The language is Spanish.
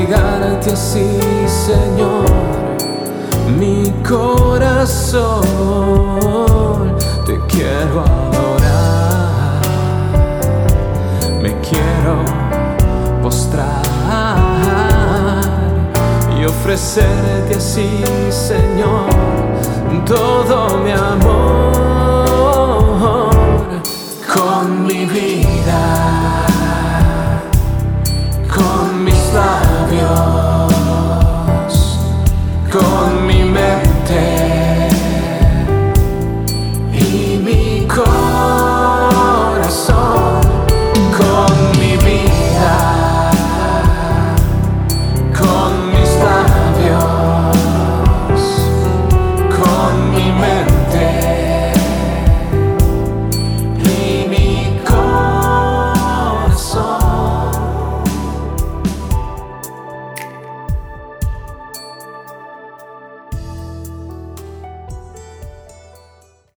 entregarte así, Señor, mi corazón. Te quiero adorar, me quiero postrar y ofrecerte así, Señor, todo mi amor. Con mi vida